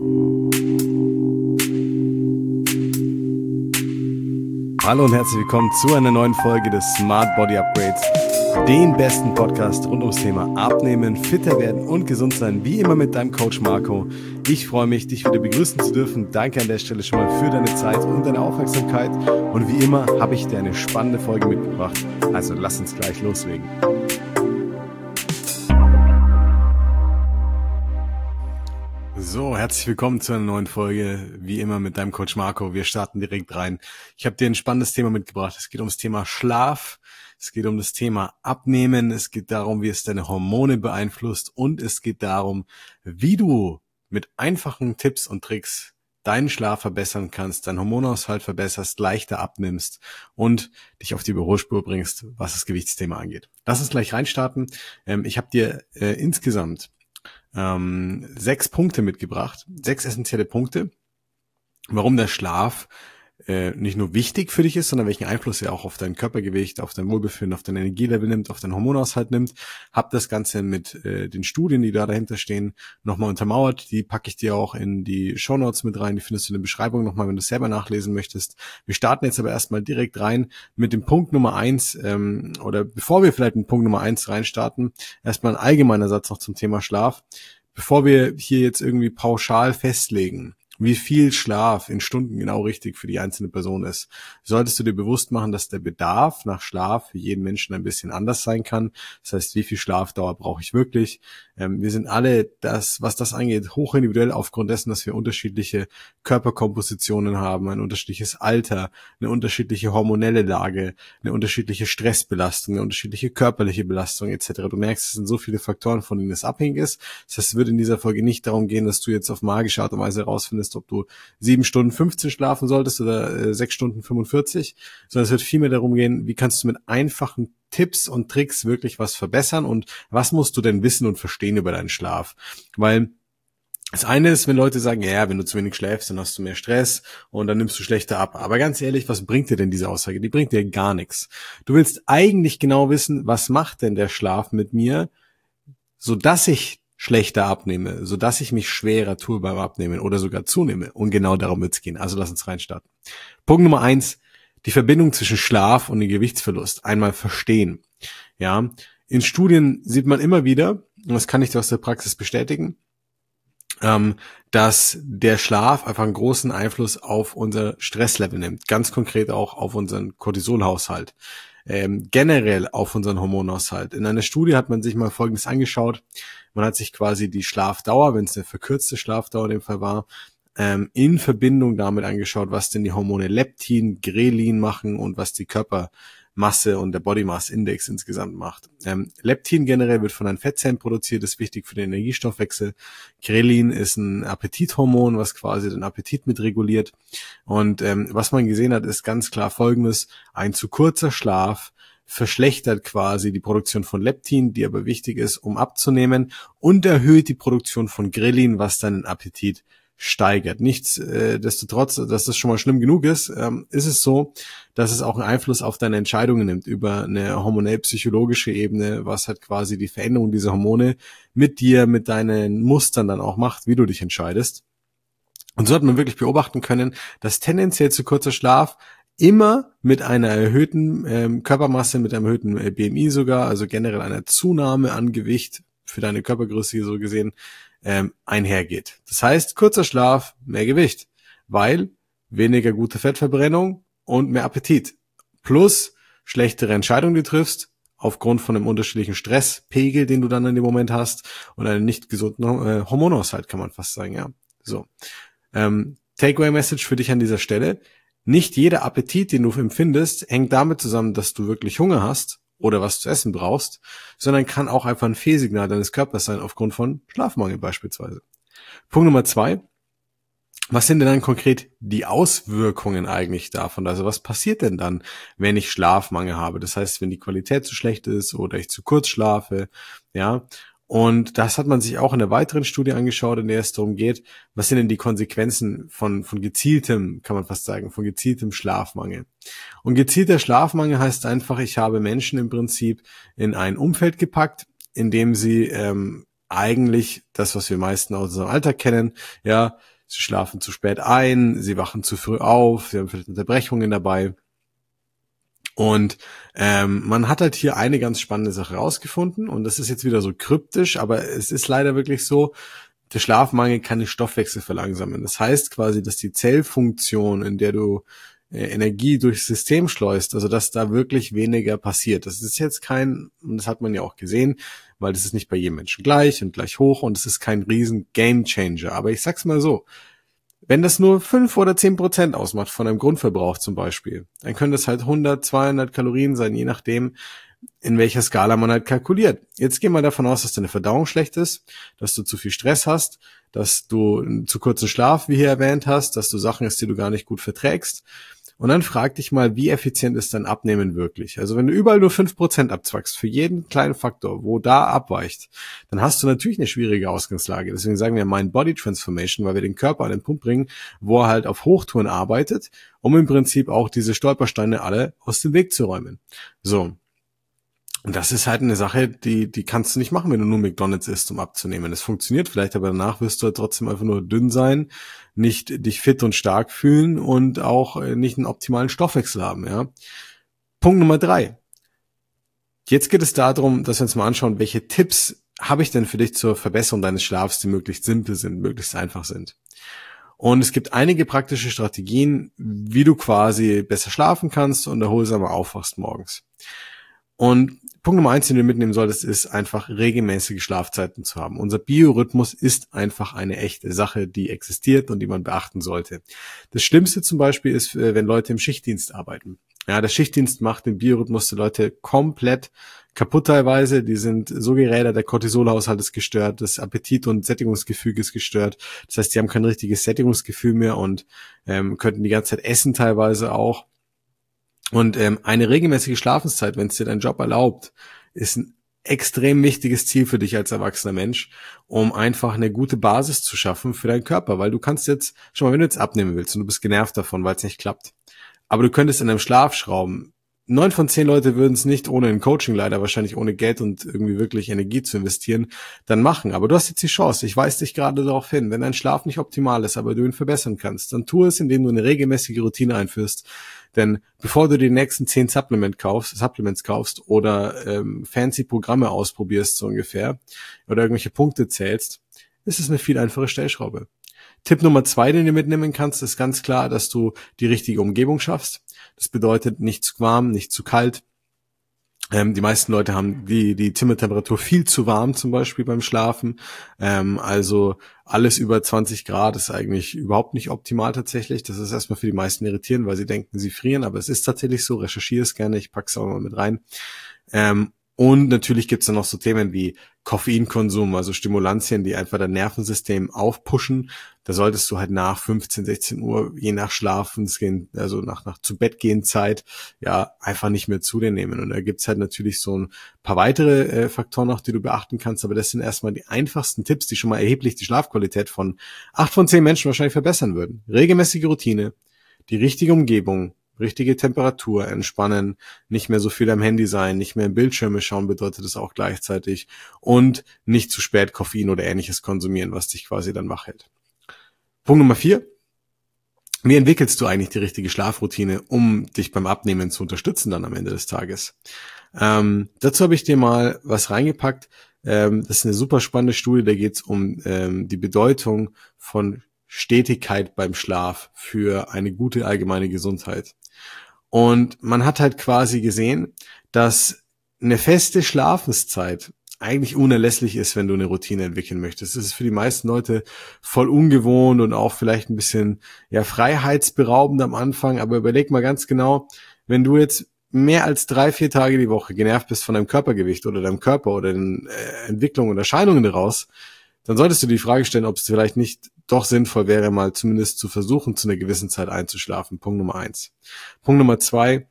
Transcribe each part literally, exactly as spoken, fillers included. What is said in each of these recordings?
Hallo und herzlich willkommen zu einer neuen Folge des Smart Body Upgrades, den besten Podcast rund ums Thema Abnehmen, fitter werden und gesund sein, wie immer mit deinem Coach Marco. Ich freue mich, dich wieder begrüßen zu dürfen. Danke an der Stelle schon mal für deine Zeit und deine Aufmerksamkeit. Und wie immer habe ich dir eine spannende Folge mitgebracht. Also lass uns gleich loslegen. So, herzlich willkommen zu einer neuen Folge, wie immer mit deinem Coach Marco. Wir starten direkt rein. Ich habe dir ein spannendes Thema mitgebracht. Es geht ums Thema Schlaf, es geht um das Thema Abnehmen, es geht darum, wie es deine Hormone beeinflusst und es geht darum, wie du mit einfachen Tipps und Tricks deinen Schlaf verbessern kannst, deinen Hormonaushalt verbesserst, leichter abnimmst und dich auf die Überholspur bringst, was das Gewichtsthema angeht. Lass uns gleich reinstarten. Ähm, ich habe dir äh, insgesamt Ähm, sechs Punkte mitgebracht, sechs essentielle Punkte, warum der Schlaf äh, nicht nur wichtig für dich ist, sondern welchen Einfluss er auch auf dein Körpergewicht, auf dein Wohlbefinden, auf dein Energielevel nimmt, auf deinen Hormonaushalt nimmt. Hab das Ganze mit äh, den Studien, die da dahinter stehen, nochmal untermauert. Die packe ich dir auch in die Shownotes mit rein. Die findest du in der Beschreibung nochmal, wenn du es selber nachlesen möchtest. Wir starten jetzt aber erstmal direkt rein mit dem Punkt Nummer eins, ähm, oder bevor wir vielleicht mit Punkt Nummer eins reinstarten, erstmal ein allgemeiner Satz noch zum Thema Schlaf. Bevor wir hier jetzt irgendwie pauschal festlegen, wie viel Schlaf in Stunden genau richtig für die einzelne Person ist, solltest du dir bewusst machen, dass der Bedarf nach Schlaf für jeden Menschen ein bisschen anders sein kann. Das heißt, wie viel Schlafdauer brauche ich wirklich? Ähm, wir sind alle, das, was das angeht, hochindividuell aufgrund dessen, dass wir unterschiedliche Körperkompositionen haben, ein unterschiedliches Alter, eine unterschiedliche hormonelle Lage, eine unterschiedliche Stressbelastung, eine unterschiedliche körperliche Belastung et cetera. Du merkst, es sind so viele Faktoren, von denen es abhängig ist. Das heißt, es wird in dieser Folge nicht darum gehen, dass du jetzt auf magische Art und Weise herausfindest, ob du sieben Stunden fünfzehn schlafen solltest oder äh, sechs Stunden fünfundvierzig, sondern es wird vielmehr darum gehen, wie kannst du mit einfachen Tipps und Tricks wirklich was verbessern und was musst du denn wissen und verstehen über deinen Schlaf? Weil das eine ist, wenn Leute sagen, ja, wenn du zu wenig schläfst, dann hast du mehr Stress und dann nimmst du schlechter ab. Aber ganz ehrlich, was bringt dir denn diese Aussage? Die bringt dir gar nichts. Du willst eigentlich genau wissen, was macht denn der Schlaf mit mir, sodass ich schlechter abnehme, sodass ich mich schwerer tue beim Abnehmen oder sogar zunehme. Und genau darum wird es gehen. Also lass uns reinstarten. Punkt Nummer eins, die Verbindung zwischen Schlaf und dem Gewichtsverlust einmal verstehen. Ja, in Studien sieht man immer wieder, und das kann ich dir aus der Praxis bestätigen, ähm, dass der Schlaf einfach einen großen Einfluss auf unser Stresslevel nimmt. Ganz konkret auch auf unseren Cortisolhaushalt. Ähm, generell auf unseren Hormonaushalt. In einer Studie hat man sich mal Folgendes angeschaut. Man hat sich quasi die Schlafdauer, wenn es eine verkürzte Schlafdauer in dem Fall war, ähm, in Verbindung damit angeschaut, was denn die Hormone Leptin, Grelin machen und was die Körpermasse und der Body Mass Index insgesamt macht. Ähm, Leptin generell wird von den Fettzellen produziert, ist wichtig für den Energiestoffwechsel. Grelin ist ein Appetithormon, was quasi den Appetit mitreguliert. Und ähm, was man gesehen hat, ist ganz klar Folgendes: Ein zu kurzer Schlaf verschlechtert quasi die Produktion von Leptin, die aber wichtig ist, um abzunehmen, und erhöht die Produktion von Grelin, was dann den Appetit steigert. Nichtsdestotrotz, dass das schon mal schlimm genug ist, ähm, ist es so, dass es auch einen Einfluss auf deine Entscheidungen nimmt über eine hormonell-psychologische Ebene, was halt quasi die Veränderung dieser Hormone mit dir, mit deinen Mustern dann auch macht, wie du dich entscheidest. Und so hat man wirklich beobachten können, dass tendenziell zu kurzer Schlaf immer mit einer erhöhten ähm, Körpermasse, mit einem erhöhten äh, B M I sogar, also generell einer Zunahme an Gewicht für deine Körpergröße hier so gesehen, ähm, einhergeht. Das heißt, kurzer Schlaf, mehr Gewicht, weil weniger gute Fettverbrennung und mehr Appetit. Plus schlechtere Entscheidungen, die du triffst, aufgrund von einem unterschiedlichen Stresspegel, den du dann in dem Moment hast, und einen nicht gesunden äh, Hormonaushalt, kann man fast sagen, ja. So. Ähm, Takeaway-Message für dich an dieser Stelle: Nicht jeder Appetit, den du empfindest, hängt damit zusammen, dass du wirklich Hunger hast oder was zu essen brauchst, sondern kann auch einfach ein Fehlsignal deines Körpers sein, aufgrund von Schlafmangel beispielsweise. Punkt Nummer zwei: Was sind denn dann konkret die Auswirkungen eigentlich davon? Also was passiert denn dann, wenn ich Schlafmangel habe? Das heißt, wenn die Qualität zu schlecht ist oder ich zu kurz schlafe, ja. Und das hat man sich auch in der weiteren Studie angeschaut, in der es darum geht, was sind denn die Konsequenzen von, von gezieltem, kann man fast sagen, von gezieltem Schlafmangel. Und gezielter Schlafmangel heißt einfach, ich habe Menschen im Prinzip in ein Umfeld gepackt, in dem sie ähm, eigentlich das, was wir meisten aus unserem Alltag kennen. Ja, sie schlafen zu spät ein, sie wachen zu früh auf, sie haben vielleicht Unterbrechungen dabei. Und ähm, man hat halt hier eine ganz spannende Sache rausgefunden und das ist jetzt wieder so kryptisch, aber es ist leider wirklich so, der Schlafmangel kann den Stoffwechsel verlangsamen. Das heißt quasi, dass die Zellfunktion, in der du äh, Energie durchs System schleust, also dass da wirklich weniger passiert. Das ist jetzt kein, und das hat man ja auch gesehen, weil das ist nicht bei jedem Menschen gleich und gleich hoch und es ist kein riesen Gamechanger. Aber ich sag's mal so, wenn das nur fünf oder zehn Prozent ausmacht von einem Grundverbrauch zum Beispiel, dann können das halt hundert, zweihundert Kalorien sein, je nachdem, in welcher Skala man halt kalkuliert. Jetzt gehen wir davon aus, dass deine Verdauung schlecht ist, dass du zu viel Stress hast, dass du einen zu kurzen Schlaf, wie hier erwähnt hast, dass du Sachen hast, die du gar nicht gut verträgst. Und dann frag dich mal, wie effizient ist dein Abnehmen wirklich? Also wenn du überall nur fünf Prozent abzwackst, für jeden kleinen Faktor, wo da abweicht, dann hast du natürlich eine schwierige Ausgangslage. Deswegen sagen wir Mind Body Transformation, weil wir den Körper an den Punkt bringen, wo er halt auf Hochtouren arbeitet, um im Prinzip auch diese Stolpersteine alle aus dem Weg zu räumen. So. Und das ist halt eine Sache, die die kannst du nicht machen, wenn du nur McDonald's isst, um abzunehmen. Das funktioniert vielleicht, aber danach wirst du halt trotzdem einfach nur dünn sein, nicht dich fit und stark fühlen und auch nicht einen optimalen Stoffwechsel haben. Ja. Punkt Nummer drei. Jetzt geht es darum, dass wir uns mal anschauen, welche Tipps habe ich denn für dich zur Verbesserung deines Schlafs, die möglichst simpel sind, möglichst einfach sind. Und es gibt einige praktische Strategien, wie du quasi besser schlafen kannst und erholsamer aufwachst morgens. Und Punkt Nummer eins, den du mitnehmen solltest, ist einfach regelmäßige Schlafzeiten zu haben. Unser Biorhythmus ist einfach eine echte Sache, die existiert und die man beachten sollte. Das Schlimmste zum Beispiel ist, wenn Leute im Schichtdienst arbeiten. Ja, der Schichtdienst macht den Biorhythmus der Leute komplett kaputt teilweise. Die sind so gerädert, der Cortisolhaushalt ist gestört, das Appetit- und Sättigungsgefüge ist gestört. Das heißt, die haben kein richtiges Sättigungsgefühl mehr und ähm, könnten die ganze Zeit essen teilweise auch. Und ähm, eine regelmäßige Schlafenszeit, wenn es dir dein Job erlaubt, ist ein extrem wichtiges Ziel für dich als erwachsener Mensch, um einfach eine gute Basis zu schaffen für deinen Körper. Weil du kannst jetzt, schon mal, wenn du jetzt abnehmen willst und du bist genervt davon, weil es nicht klappt, aber du könntest in deinem Schlaf schrauben. Neun von zehn Leute würden es nicht ohne ein Coaching, leider wahrscheinlich ohne Geld und irgendwie wirklich Energie zu investieren, dann machen. Aber du hast jetzt die Chance. Ich weise dich gerade darauf hin. Wenn dein Schlaf nicht optimal ist, aber du ihn verbessern kannst, dann tu es, indem du eine regelmäßige Routine einführst. Denn bevor du die nächsten zehn Supplement kaufst, Supplements kaufst oder ähm, fancy Programme ausprobierst so ungefähr oder irgendwelche Punkte zählst, ist es eine viel einfache Stellschraube. Tipp Nummer zwei, den du mitnehmen kannst, ist ganz klar, dass du die richtige Umgebung schaffst. Das bedeutet nicht zu warm, nicht zu kalt. Ähm, die meisten Leute haben die die Zimmertemperatur viel zu warm, zum Beispiel beim Schlafen. Ähm, also alles über zwanzig Grad ist eigentlich überhaupt nicht optimal tatsächlich. Das ist erstmal für die meisten irritierend, weil sie denken, sie frieren. Aber es ist tatsächlich so. Recherchiere es gerne. Ich pack's auch mal mit rein. Ähm, Und natürlich gibt's dann noch so Themen wie Koffeinkonsum, also Stimulantien, die einfach dein Nervensystem aufpushen. Da solltest du halt nach fünfzehn, sechzehn Uhr, je nach Schlafensgehen, also nach, nach zu Bett gehen Zeit, ja, einfach nicht mehr zu dir nehmen. Und da gibt's halt natürlich so ein paar weitere äh, Faktoren noch, die du beachten kannst. Aber das sind erstmal die einfachsten Tipps, die schon mal erheblich die Schlafqualität von acht von zehn Menschen wahrscheinlich verbessern würden. Regelmäßige Routine, die richtige Umgebung, richtige Temperatur, entspannen, nicht mehr so viel am Handy sein, nicht mehr in Bildschirme schauen, bedeutet das auch gleichzeitig, und nicht zu spät Koffein oder ähnliches konsumieren, was dich quasi dann wach hält. Punkt Nummer vier. Wie entwickelst du eigentlich die richtige Schlafroutine, um dich beim Abnehmen zu unterstützen dann am Ende des Tages? Ähm, dazu habe ich dir mal was reingepackt. Ähm, das ist eine super spannende Studie, da geht es um ähm, die Bedeutung von Stetigkeit beim Schlaf für eine gute allgemeine Gesundheit. Und man hat halt quasi gesehen, dass eine feste Schlafenszeit eigentlich unerlässlich ist, wenn du eine Routine entwickeln möchtest. Das ist für die meisten Leute voll ungewohnt und auch vielleicht ein bisschen ja freiheitsberaubend am Anfang. Aber überleg mal ganz genau, wenn du jetzt mehr als drei, vier Tage die Woche genervt bist von deinem Körpergewicht oder deinem Körper oder den äh, Entwicklungen und Erscheinungen daraus, dann solltest du die Frage stellen, ob es vielleicht nicht doch sinnvoll wäre, mal zumindest zu versuchen, zu einer gewissen Zeit einzuschlafen. Punkt Nummer eins. Punkt Nummer zwei.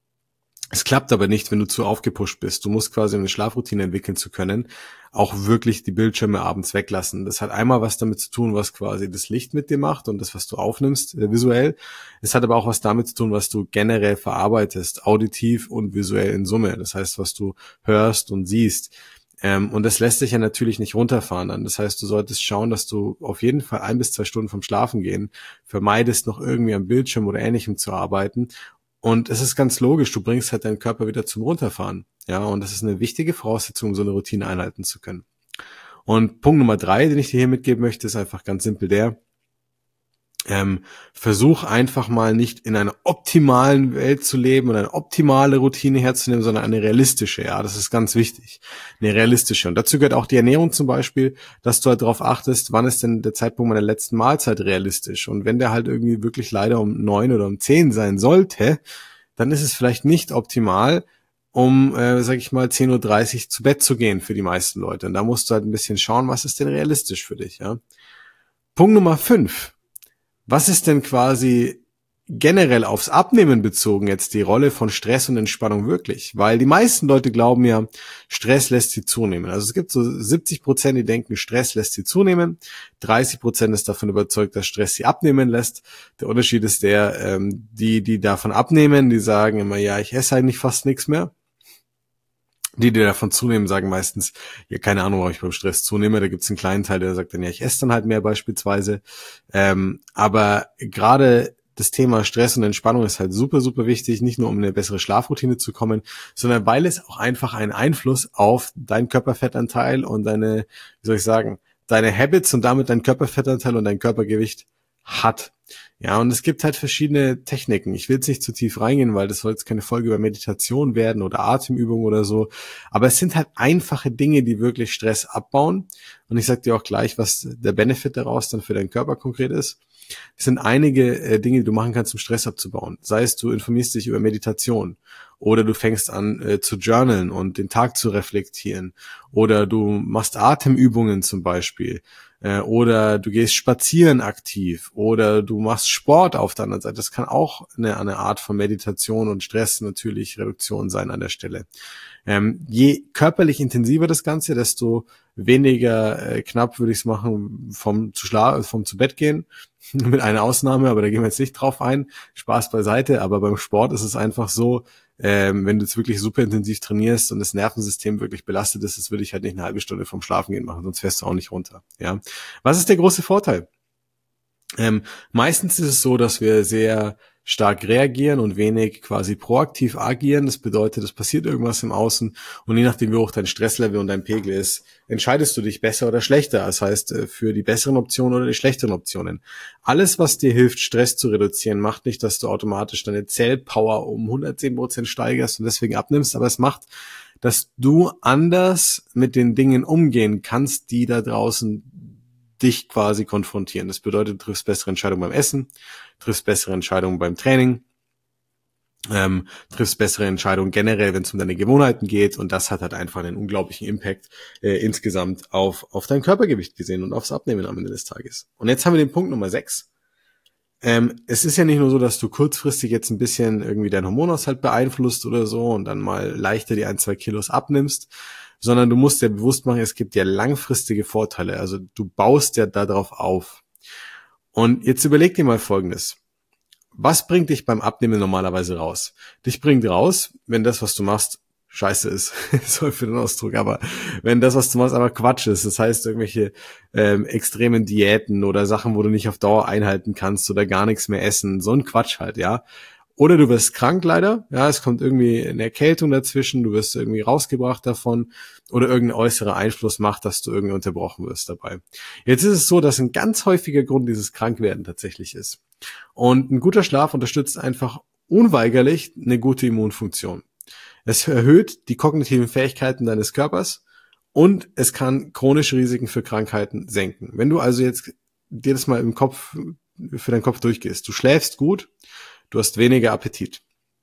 Es klappt aber nicht, wenn du zu aufgepusht bist. Du musst quasi, um eine Schlafroutine entwickeln zu können, auch wirklich die Bildschirme abends weglassen. Das hat einmal was damit zu tun, was quasi das Licht mit dir macht und das, was du aufnimmst äh, visuell. Es hat aber auch was damit zu tun, was du generell verarbeitest, auditiv und visuell in Summe. Das heißt, was du hörst und siehst. Ähm, und das lässt sich ja natürlich nicht runterfahren dann. Das heißt, du solltest schauen, dass du auf jeden Fall ein bis zwei Stunden vom Schlafen gehen vermeidest, noch irgendwie am Bildschirm oder Ähnlichem zu arbeiten. Und es ist ganz logisch, du bringst halt deinen Körper wieder zum Runterfahren. Ja, und das ist eine wichtige Voraussetzung, um so eine Routine einhalten zu können. Und Punkt Nummer drei, den ich dir hier mitgeben möchte, ist einfach ganz simpel der, Ähm, versuch einfach mal nicht in einer optimalen Welt zu leben und eine optimale Routine herzunehmen, sondern eine realistische. Ja, das ist ganz wichtig. Eine realistische. Und dazu gehört auch die Ernährung zum Beispiel, dass du halt darauf achtest, wann ist denn der Zeitpunkt meiner letzten Mahlzeit realistisch. Und wenn der halt irgendwie wirklich leider um neun oder um zehn sein sollte, dann ist es vielleicht nicht optimal, um, äh, sag ich mal, zehn Uhr dreißig zu Bett zu gehen für die meisten Leute. Und da musst du halt ein bisschen schauen, was ist denn realistisch für dich. Ja. Punkt Nummer fünf. Was ist denn quasi generell aufs Abnehmen bezogen jetzt die Rolle von Stress und Entspannung wirklich? Weil die meisten Leute glauben ja, Stress lässt sie zunehmen. Also es gibt so siebzig Prozent, die denken, Stress lässt sie zunehmen. dreißig Prozent ist davon überzeugt, dass Stress sie abnehmen lässt. Der Unterschied ist der, ähm, die, die davon abnehmen, die sagen immer, ja, ich esse eigentlich fast nichts mehr. Die, die davon zunehmen, sagen meistens, ja, keine Ahnung, warum ich beim Stress zunehme. Da gibt es einen kleinen Teil, der sagt dann, ja, ich esse dann halt mehr beispielsweise. Ähm, aber gerade das Thema Stress und Entspannung ist halt super, super wichtig, nicht nur um eine bessere Schlafroutine zu kommen, sondern weil es auch einfach einen Einfluss auf deinen Körperfettanteil und deine, wie soll ich sagen, deine Habits und damit deinen Körperfettanteil und dein Körpergewicht hat. Ja, und es gibt halt verschiedene Techniken. Ich will jetzt nicht zu tief reingehen, weil das soll jetzt keine Folge über Meditation werden oder Atemübungen oder so. Aber es sind halt einfache Dinge, die wirklich Stress abbauen. Und ich sag dir auch gleich, was der Benefit daraus dann für deinen Körper konkret ist. Es sind einige äh, Dinge, die du machen kannst, um Stress abzubauen. Sei es, du informierst dich über Meditation oder du fängst an äh, zu journalen und den Tag zu reflektieren oder du machst Atemübungen zum Beispiel. Oder du gehst spazieren aktiv oder du machst Sport auf der anderen Seite. Das kann auch eine, eine Art von Meditation und Stress natürlich Reduktion sein an der Stelle. Ähm, je körperlich intensiver das Ganze, desto weniger äh, knapp würde ich es machen vom zu Schla- vom zu Bett gehen. Mit einer Ausnahme, aber da gehen wir jetzt nicht drauf ein. Spaß beiseite, aber beim Sport ist es einfach so, ähm, wenn du jetzt wirklich super intensiv trainierst und das Nervensystem wirklich belastet ist, das würde ich halt nicht eine halbe Stunde vom Schlafengehen machen, sonst fährst du auch nicht runter. Ja, was ist der große Vorteil? Ähm, meistens ist es so, dass wir sehr stark reagieren und wenig quasi proaktiv agieren. Das bedeutet, es passiert irgendwas im Außen und je nachdem, wie hoch dein Stresslevel und dein Pegel ist, entscheidest du dich besser oder schlechter. Das heißt, für die besseren Optionen oder die schlechteren Optionen. Alles, was dir hilft, Stress zu reduzieren, macht nicht, dass du automatisch deine Zellpower um hundertzehn Prozent steigerst und deswegen abnimmst, aber es macht, dass du anders mit den Dingen umgehen kannst, die da draußen dich quasi konfrontieren. Das bedeutet, du triffst bessere Entscheidungen beim Essen, triffst bessere Entscheidungen beim Training, ähm, triffst bessere Entscheidungen generell, wenn es um deine Gewohnheiten geht und das hat halt einfach einen unglaublichen Impact äh, insgesamt auf, auf dein Körpergewicht gesehen und aufs Abnehmen am Ende des Tages. Und jetzt haben wir den Punkt Nummer sechs. Ähm, es ist ja nicht nur so, dass du kurzfristig jetzt ein bisschen irgendwie deinen Hormonhaushalt beeinflusst oder so und dann mal leichter die ein, zwei Kilos abnimmst, sondern du musst dir bewusst machen, es gibt ja langfristige Vorteile. Also du baust ja darauf auf. Und jetzt überleg dir mal Folgendes. Was bringt dich beim Abnehmen normalerweise raus? Dich bringt raus, wenn das, was du machst, scheiße ist. Sorry für den Ausdruck, aber wenn das, was du machst, einfach Quatsch ist. Das heißt, irgendwelche ähm, extremen Diäten oder Sachen, wo du nicht auf Dauer einhalten kannst oder gar nichts mehr essen. So ein Quatsch halt, ja. Oder du wirst krank leider, ja, es kommt irgendwie eine Erkältung dazwischen, du wirst irgendwie rausgebracht davon oder irgendein äußerer Einfluss macht, dass du irgendwie unterbrochen wirst dabei. Jetzt ist es so, dass ein ganz häufiger Grund dieses Krankwerden tatsächlich ist. Und ein guter Schlaf unterstützt einfach unweigerlich eine gute Immunfunktion. Es erhöht die kognitiven Fähigkeiten deines Körpers und es kann chronische Risiken für Krankheiten senken. Wenn du also jetzt dir das mal im Kopf, für deinen Kopf durchgehst, du schläfst gut, du hast weniger Appetit.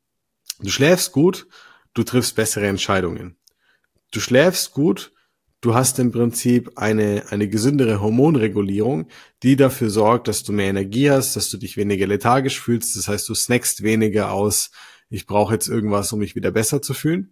Du schläfst gut, du triffst bessere Entscheidungen. Du schläfst gut, du hast im Prinzip eine, eine gesündere Hormonregulierung, die dafür sorgt, dass du mehr Energie hast, dass du dich weniger lethargisch fühlst. Das heißt, du snackst weniger aus, ich brauche jetzt irgendwas, um mich wieder besser zu fühlen.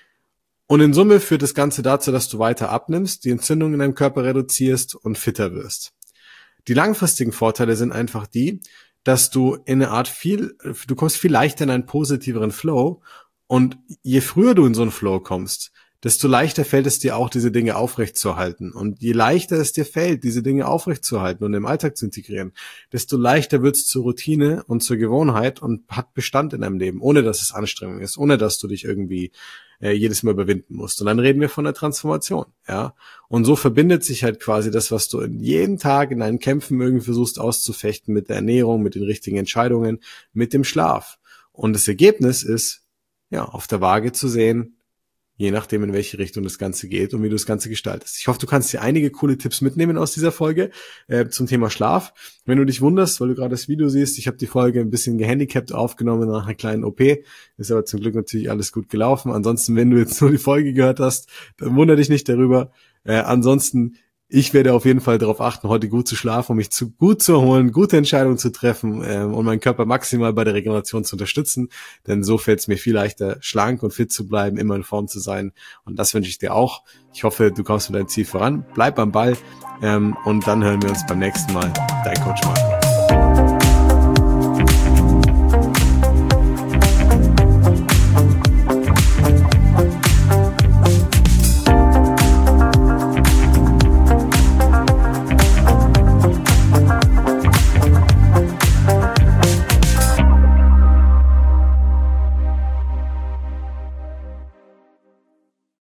Und in Summe führt das Ganze dazu, dass du weiter abnimmst, die Entzündung in deinem Körper reduzierst und fitter wirst. Die langfristigen Vorteile sind einfach die, dass du in eine Art viel, du kommst viel leichter in einen positiveren Flow und je früher du in so einen Flow kommst, desto leichter fällt es dir auch, diese Dinge aufrechtzuerhalten. Und je leichter es dir fällt, diese Dinge aufrechtzuerhalten und im Alltag zu integrieren, desto leichter wird es zur Routine und zur Gewohnheit und hat Bestand in deinem Leben, ohne dass es Anstrengung ist, ohne dass du dich irgendwie äh, jedes Mal überwinden musst. Und dann reden wir von der Transformation, ja. Und so verbindet sich halt quasi das, was du in jeden Tag in deinen Kämpfen irgendwie versuchst auszufechten, mit der Ernährung, mit den richtigen Entscheidungen, mit dem Schlaf. Und das Ergebnis ist, ja, auf der Waage zu sehen, je nachdem, in welche Richtung das Ganze geht und wie du das Ganze gestaltest. Ich hoffe, du kannst dir einige coole Tipps mitnehmen aus dieser Folge äh, zum Thema Schlaf. Wenn du dich wunderst, weil du gerade das Video siehst, ich habe die Folge ein bisschen gehandicapt aufgenommen nach einer kleinen O P. Ist aber zum Glück natürlich alles gut gelaufen. Ansonsten, wenn du jetzt nur die Folge gehört hast, dann wundere dich nicht darüber. Äh, ansonsten, ich werde auf jeden Fall darauf achten, heute gut zu schlafen, um mich zu gut zu erholen, gute Entscheidungen zu treffen äh, und meinen Körper maximal bei der Regeneration zu unterstützen. Denn so fällt es mir viel leichter, schlank und fit zu bleiben, immer in Form zu sein. Und das wünsche ich dir auch. Ich hoffe, du kommst mit deinem Ziel voran. Bleib am Ball ähm, und dann hören wir uns beim nächsten Mal. Dein Coach Marco.